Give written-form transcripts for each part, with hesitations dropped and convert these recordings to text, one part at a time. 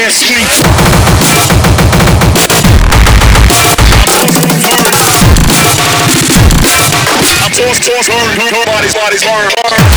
can't sleep. I toss, burn, bodies burn.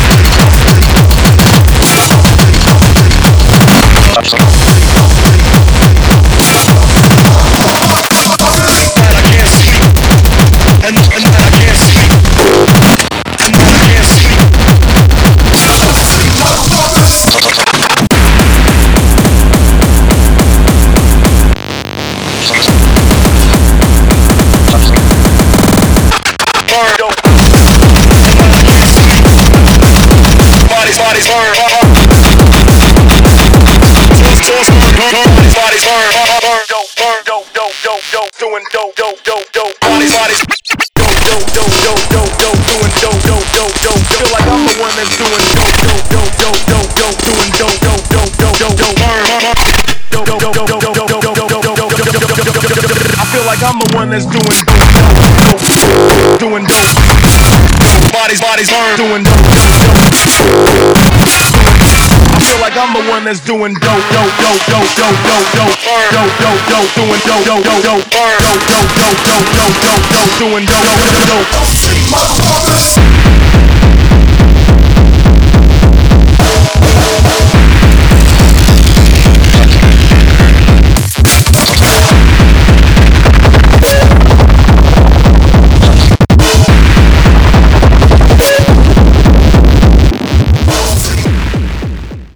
Bodies burn. Toss, bodies burn. Doing dope. Bodies. Feel like I'm the one that's doing dope. Doing dope. I feel like I'm the one that's doing dope. Bodies burn. Doing dope. I feel like I'm the one that's doing dope. Doing dope.